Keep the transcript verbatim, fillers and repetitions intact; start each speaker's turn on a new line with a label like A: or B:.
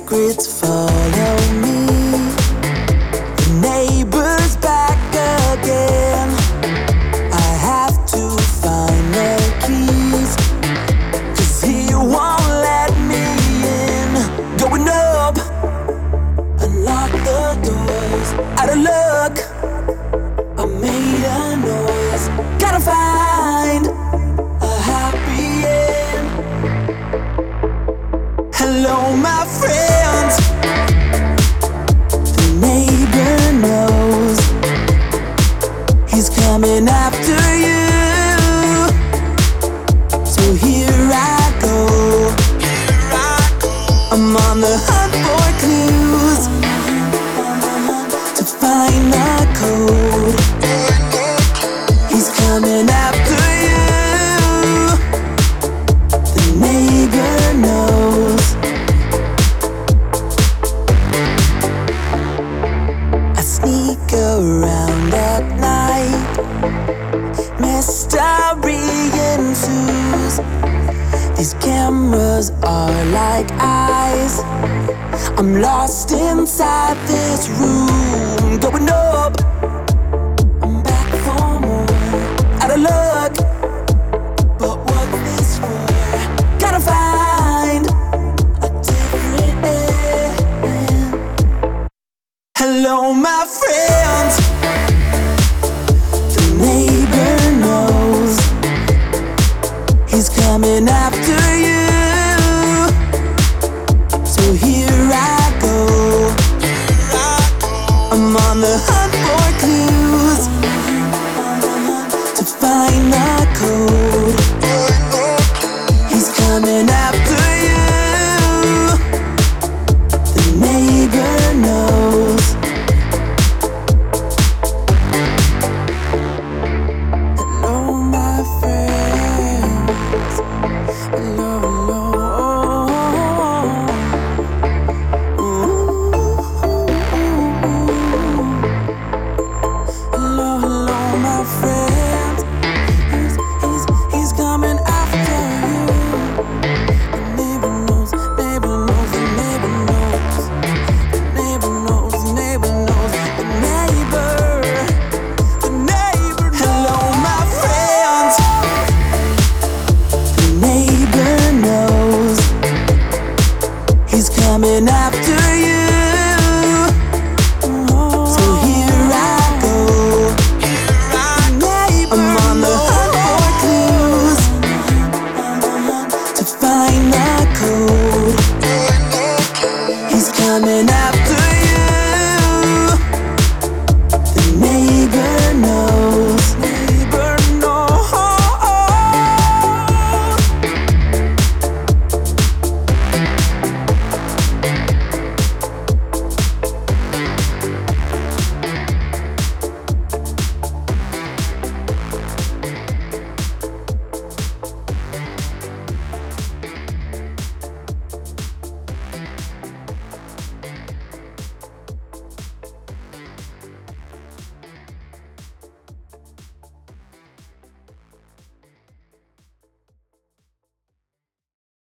A: secrets follow me. The neighbor's back again. I have to find the keys, 'cause he won't let me in. Going up, unlock the doors. Out of luck, I made a noise. Gotta find a happy end. Hello, my friends. The neighbor knows he's coming after you. So here I go. I'm on the hunt for clues to find the code. He's coming after you. The neighbor knows. I sneak around at night, mystery ensues. These cameras are like eyes. I'm lost inside this room. Going up, I'm back for more. Out of luck, but what's this for? Gotta find a different end. Hello, my friends. The neighbor knows he's coming after you. So here I go. I'm on the hunt for clues to find the code. He's coming after you. The neighbor knows. Hello, my friends. Hello, hello.